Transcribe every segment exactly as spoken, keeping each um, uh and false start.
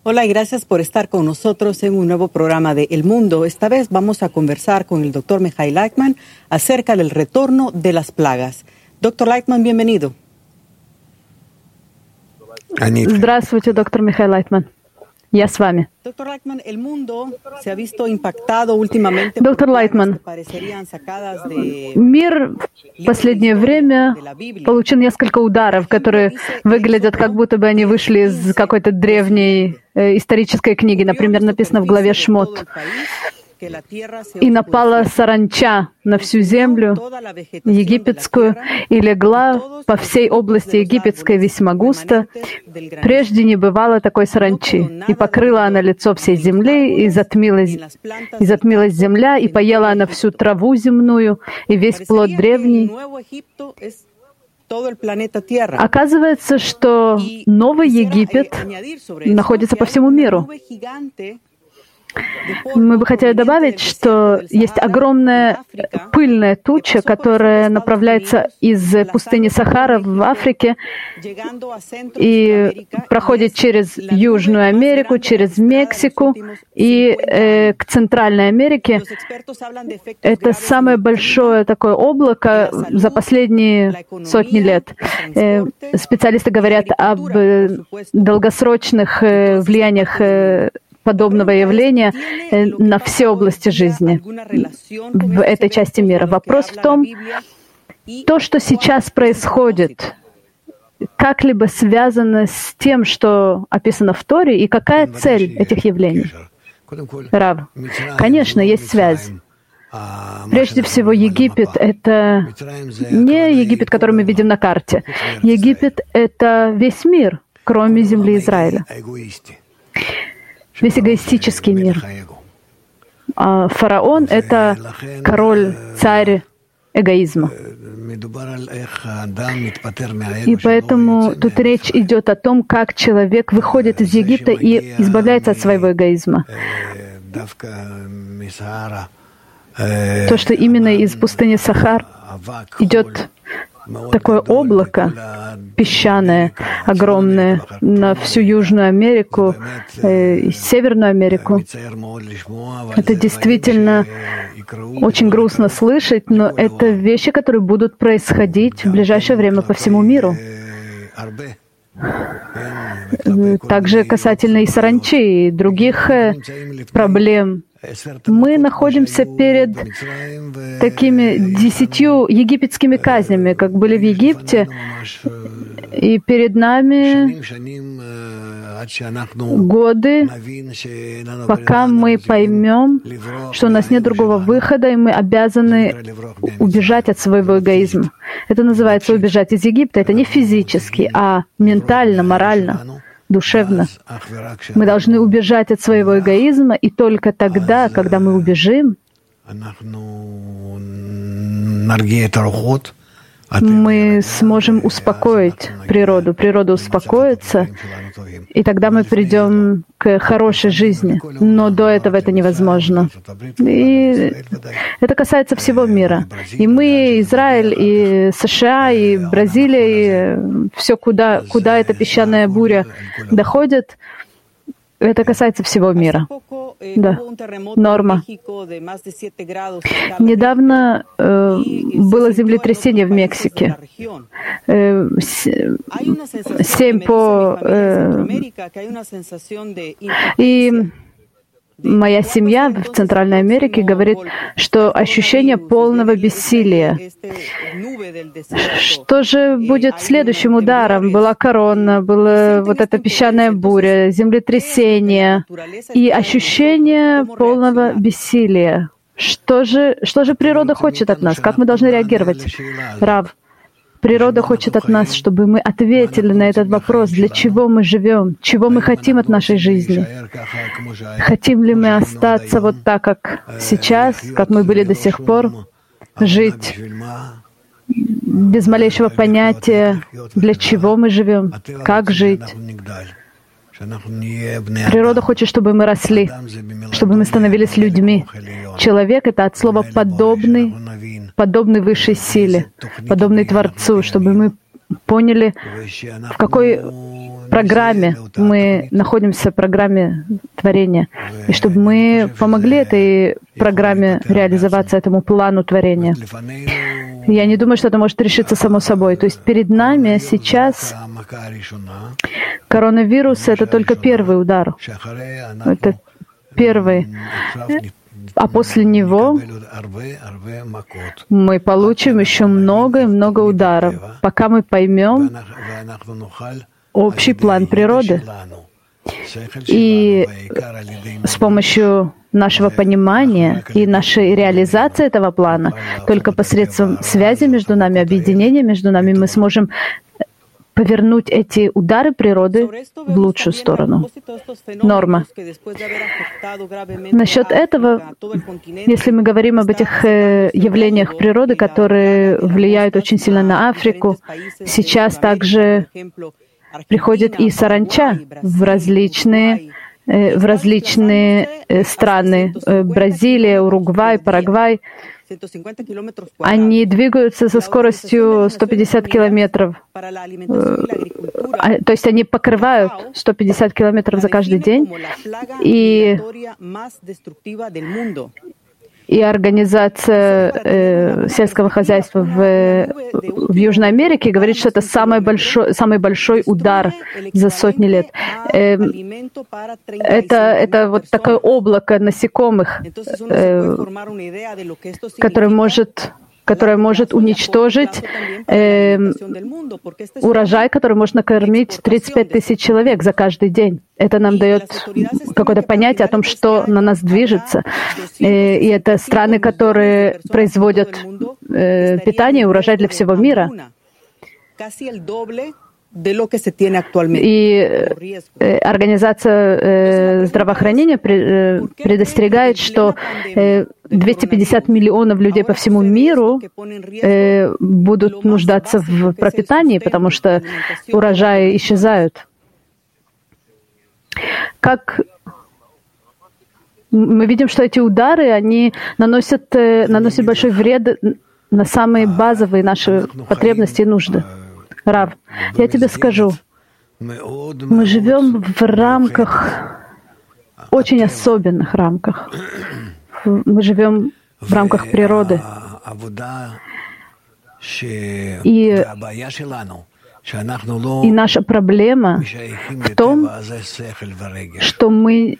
Hola y gracias por estar con nosotros en un nuevo programa de El Mundo. Esta vez vamos a conversar con el doctor Mihail Laitman acerca del retorno de las plagas. Doctor Laitman, bienvenido. Здравствуйте, доктор Михаил Лайтман. Я с вами. Doctor Laitman, el mundo se ha visto impactado últimamente Доктор Лайтман, мир в последнее время получил несколько ударов, которые выглядят, как будто бы они вышли из какой-то древней э, исторической книги. Например, написано в главе Шмот: «И напала саранча на всю землю египетскую, и легла по всей области египетской весьма густо. Прежде не бывало такой саранчи. И покрыла она лицо всей земли, и затмилась, и затмилась земля, и поела она всю траву земную, и весь плод древний». Оказывается, что Новый Египет находится по всему миру. Мы бы хотели добавить, что есть огромная пыльная туча, которая направляется из пустыни Сахара в Африке и проходит через Южную Америку, через Мексику и э, к Центральной Америке. Это самое большое такое облако за последние сотни лет. Э, специалисты говорят об э, долгосрочных э, влияниях э, подобного явления на все области жизни в этой части мира. Вопрос в том, то, что сейчас происходит, как-либо связано с тем, что описано в Торе, и какая цель этих явлений? Рав, конечно, есть связь. Прежде всего, Египет — это не Египет, который мы видим на карте. Египет — это весь мир, кроме земли Израиля. Весь эгоистический мир. А фараон — это король, царь эгоизма. И поэтому тут речь идет о том, как человек выходит из Египта и избавляется от своего эгоизма. То, что именно из пустыни Сахар идет такое облако песчаное, огромное, на всю Южную Америку э, и Северную Америку. Это действительно очень грустно слышать, но это вещи, которые будут происходить в ближайшее время по всему миру. Также касательно и саранчи, и других э, проблем. Мы находимся перед такими десятью египетскими казнями, как были в Египте, и перед нами годы, пока мы поймем, что у нас нет другого выхода, и мы обязаны убежать от своего эгоизма. Это называется убежать из Египта. Это не физически, а ментально, морально, душевно. Мы должны убежать от своего эгоизма, и только тогда, когда мы убежим, мы сможем успокоить природу. Природа успокоится, и тогда мы придем к хорошей жизни. Но до этого это невозможно. И это касается всего мира. И мы, Израиль, и США, и Бразилия, и все, куда, куда эта песчаная буря доходит, это касается всего мира. Да. Норма. Недавно э, было землетрясение в Мексике. Э, семь по... Э, и моя семья в Центральной Америке говорит, что ощущение полного бессилия. Что же будет следующим ударом? Была корона, была вот эта песчаная буря, землетрясение и ощущение полного бессилия. Что же, что же природа хочет от нас? Как мы должны реагировать? Рав, природа хочет от нас, чтобы мы ответили на этот вопрос, для чего мы живем, чего мы хотим от нашей жизни. Хотим ли мы остаться вот так, как сейчас, как мы были до сих пор, жить без малейшего понятия, для чего мы живем, как жить. Природа хочет, чтобы мы росли, чтобы мы становились людьми. Человек — это от слова «подобный», подобный высшей силе, подобный Творцу, чтобы мы поняли, в какой программе, мы находимся в программе творения, и чтобы мы помогли этой программе реализоваться, этому плану творения. Я не думаю, что это может решиться само собой. То есть перед нами сейчас коронавирус — это только первый удар. Это первый. А после него мы получим еще много и много ударов, пока мы поймем общий план природы. И с помощью нашего понимания и нашей реализации этого плана, только посредством связи между нами, объединения между нами, мы сможем повернуть эти удары природы в лучшую сторону. Норма. Насчет этого, если мы говорим об этих явлениях природы, которые влияют очень сильно на Африку, сейчас также приходит и саранча в различные, в различные страны. Бразилия, Уругвай, Парагвай. Они двигаются со скоростью сто пятьдесят километров. То есть они покрывают сто пятьдесят километров за каждый день. И, и организация э, сельского хозяйства в, в Южной Америке говорит, что это самый большой, самый большой удар за сотни лет. Э, это, это вот такое облако насекомых, э, которое может... которая может уничтожить э, урожай, который может накормить тридцать пять тысяч человек за каждый день. Это нам дает какое-то понятие о том, что на нас движется. Э, и это страны, которые производят э, питание и урожай для всего мира. И э, Организация э, здравоохранения при, э, предостерегает, что э, двести пятьдесят миллионов людей по всему миру э, будут нуждаться в пропитании, потому что урожаи исчезают. Как мы видим, что эти удары, они наносят, э, наносят большой вред на самые базовые наши потребности и нужды. Рав, я тебе скажу, мы живем в рамках, очень особенных рамках. Мы живем в рамках природы. И, и наша проблема в том, что мы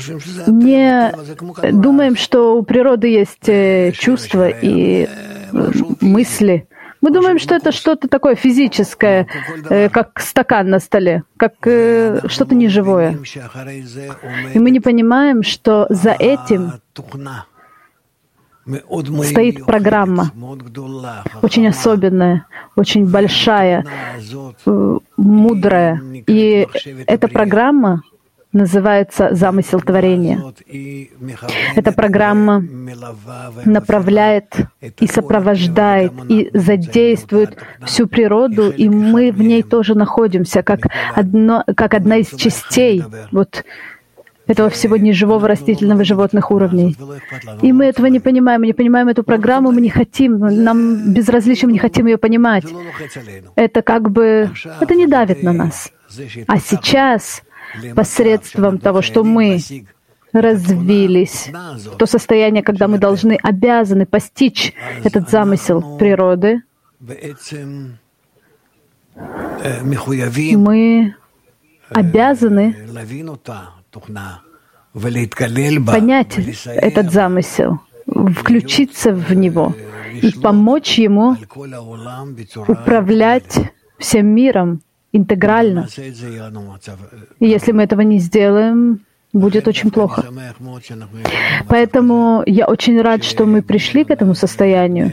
не думаем, что у природы есть чувства и мысли. Мы думаем, что это что-то такое физическое, э, как стакан на столе, как э, что-то неживое. И мы не понимаем, что за этим стоит программа, очень особенная, очень большая, э, мудрая. И эта программа называется «Замысел творения». Эта программа направляет и сопровождает, и задействует всю природу, и мы в ней тоже находимся, как, одно, как одна из частей вот этого всего неживого растительного и животных уровней. И мы этого не понимаем, мы не понимаем эту программу, мы не хотим, нам безразлично, мы не хотим ее понимать. Это как бы, это не давит на нас. А сейчас посредством того, что мы развились в то состояние, когда мы должны, обязаны постичь этот замысел природы, мы обязаны понять этот замысел, включиться в него и помочь ему управлять всем миром интегрально. И если мы этого не сделаем, будет очень плохо. Поэтому я очень рад, что мы пришли к этому состоянию,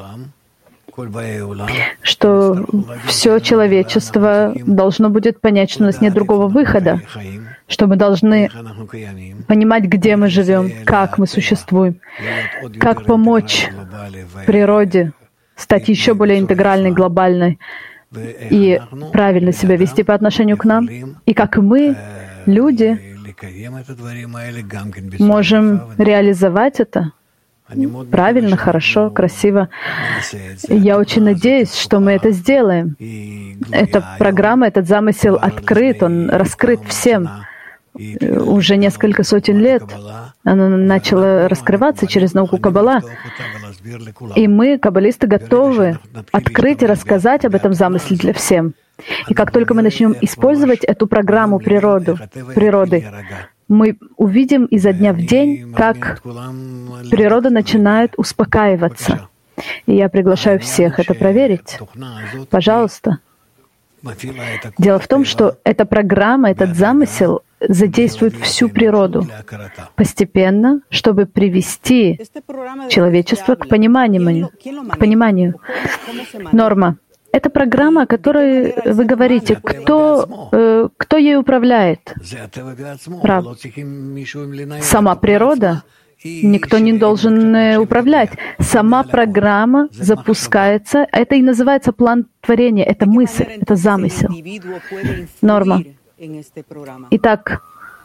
что все человечество должно будет понять, что у нас нет другого выхода, что мы должны понимать, где мы живем, как мы существуем, как помочь природе стать еще более интегральной, глобальной, и правильно себя вести по отношению к нам, и как мы, люди, можем реализовать это правильно, хорошо, красиво. Я очень надеюсь, что мы это сделаем. Эта программа, этот замысел открыт, он раскрыт всем. Уже несколько сотен лет она начала раскрываться через науку Каббала. И мы, каббалисты, готовы открыть и рассказать об этом замысле для всем. И как только мы начнем использовать эту программу природу, природы, мы увидим изо дня в день, как природа начинает успокаиваться. И я приглашаю всех это проверить. Пожалуйста. Дело в том, что эта программа, этот замысел задействует всю природу постепенно, чтобы привести человечество к пониманию. К пониманию. Норма. Это программа, о которой вы говорите. Кто, э, кто ей управляет? Рав. Сама природа? Никто не должен управлять. Сама программа запускается. Это и называется план творения. Это мысль, это замысел. Норма. Итак,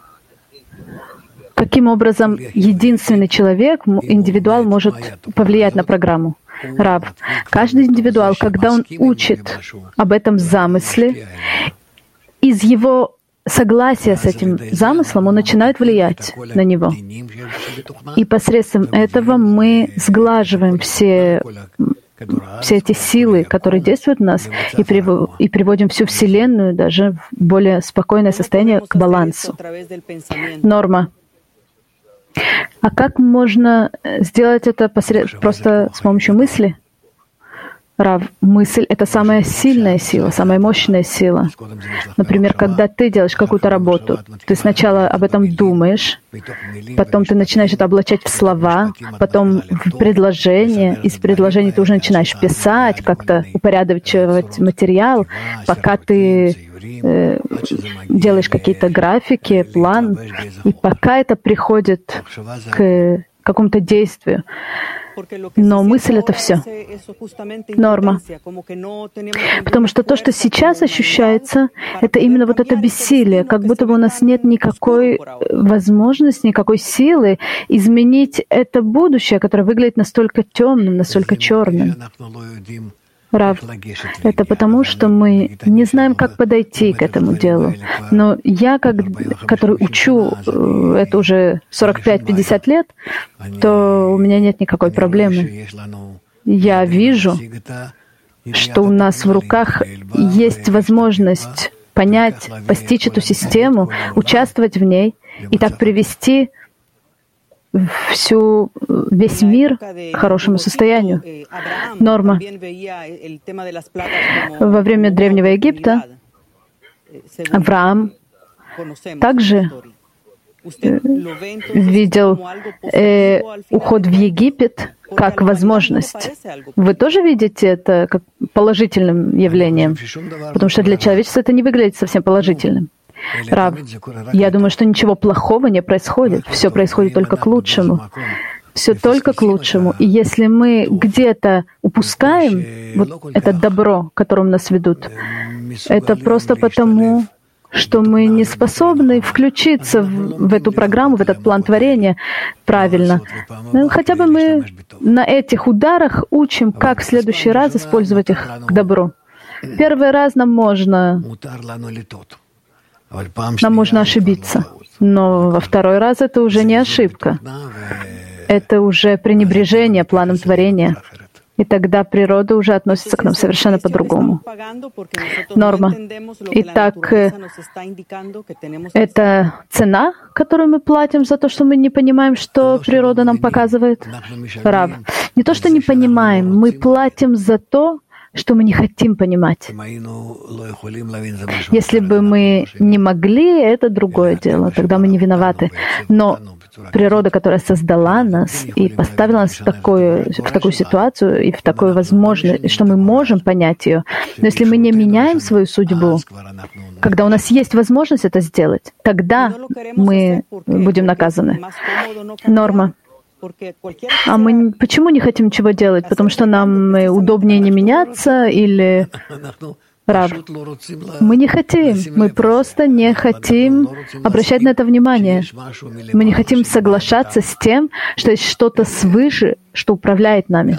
каким образом единственный человек, индивидуал, может повлиять на программу? Рав. Каждый индивидуал, когда он учит об этом замысле, из его согласия с этим замыслом он начинает влиять на него. И посредством этого мы сглаживаем все, все эти силы, которые действуют в нас, и, прив... и приводим всю Вселенную даже в более спокойное состояние к балансу. Норма. А как можно сделать это посред... просто с помощью мысли? Рав, мысль — это самая сильная сила, самая мощная сила. Например, когда ты делаешь какую-то работу, ты сначала об этом думаешь, потом ты начинаешь это облачать в слова, потом в предложение, из предложений ты уже начинаешь писать, как-то упорядочивать материал, пока ты э, делаешь какие-то графики, план, и пока это приходит к какому-то действию. Но мысль — это все. Норма. Потому что то, что сейчас ощущается, это именно вот это бессилие, как будто бы у нас нет никакой возможности, никакой силы изменить это будущее, которое выглядит настолько темным, настолько черным. Рав, это потому, что мы не знаем, как подойти к этому делу. Но я, как, который учу это уже сорок пять - пятьдесят лет, то у меня нет никакой проблемы. Я вижу, что у нас в руках есть возможность понять, постичь эту систему, участвовать в ней и так привести всю, весь мир к хорошему состоянию. Норма. Во время Древнего Египта Авраам также видел э, уход в Египет как возможность. Вы тоже видите это как положительным явлением? Потому что для человечества это не выглядит совсем положительным. Рав, я думаю, что ничего плохого не происходит. Все происходит только к лучшему. Все только к лучшему. И если мы где-то упускаем вот это добро, к которому нас ведут, это просто потому, что мы не способны включиться в, в эту программу, в этот план творения правильно. Ну, хотя бы мы на этих ударах учим, как в следующий раз использовать их к добру. Первый раз нам можно... Нам можно ошибиться, но во второй раз это уже не ошибка. Это уже пренебрежение планом творения. И тогда природа уже относится к нам совершенно по-другому. Норма. Итак, это цена, которую мы платим за то, что мы не понимаем, что природа нам показывает? Рав. Не то, что не понимаем, мы платим за то, что мы не хотим понимать. Если бы мы не могли, это другое дело, тогда мы не виноваты. Но природа, которая создала нас и поставила нас в такую, в такую ситуацию и в такую возможность, что мы можем понять ее, но если мы не меняем свою судьбу, когда у нас есть возможность это сделать, тогда мы будем наказаны. Норма. А мы почему не хотим ничего делать? Потому что нам удобнее не меняться или Рав, мы не хотим, мы просто не хотим обращать на это внимание. Мы не хотим соглашаться с тем, что есть что-то свыше, что управляет нами,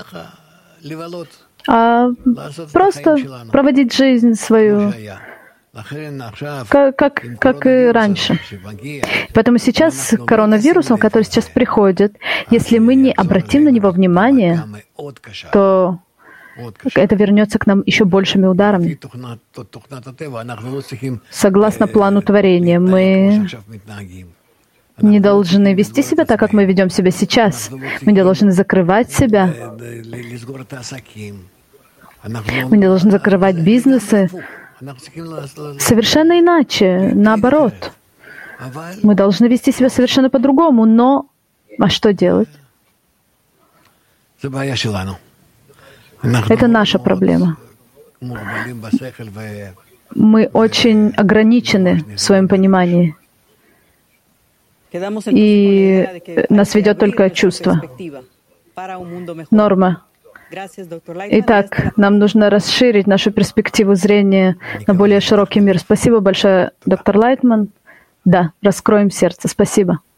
а просто проводить жизнь свою, как, как, как и раньше. Поэтому сейчас с коронавирусом, который сейчас приходит, если мы не обратим на него внимание, то это вернется к нам еще большими ударами. Согласно плану творения, мы не должны вести себя так, как мы ведем себя сейчас. Мы не должны закрывать себя. Мы не должны закрывать бизнесы. Совершенно иначе, наоборот. Мы должны вести себя совершенно по-другому, но... А что делать? Это наша проблема. Мы очень ограничены в своем понимании. И нас ведет только чувство. Норма. Итак, нам нужно расширить нашу перспективу зрения на более широкий мир. Спасибо большое, доктор Лайтман. Да, раскроем сердце. Спасибо.